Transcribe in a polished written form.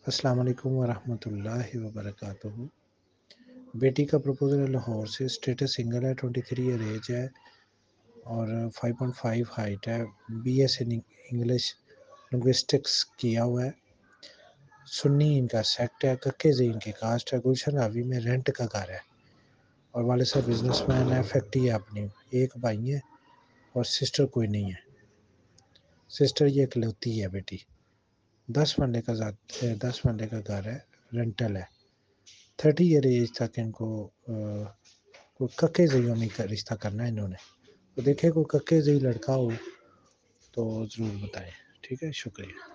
अस्सलाम वालेकुम वरहमतुल्लाहि वबरकातुहू। बेटी का प्रपोज़ल है लाहौर से, स्टेटस सिंगल है, 23 ईयर एज है और 5.5 हाइट है। बीएस इन इंग्लिश लिंग्विस्टिक्स किया हुआ है। सुन्नी इनका सेक्ट है, कक्के ज़ीन की कास्ट है, गुलशन रावी में रेंट का घर है और वाले साहब बिजनेसमैन है, फैक्ट्री है अपनी। एक भाई है और सिस्टर कोई नहीं है। सिस्टर ये इकलौती है बेटी। 10 मरले का घर है, रेंटल है। 30 ईयर एज तक इनको कोई कक्के ज़ई का रिश्ता करना है इन्होंने। तो देखें कोई कक्के ज़ई लड़का हो तो ज़रूर बताएं। ठीक है, शुक्रिया।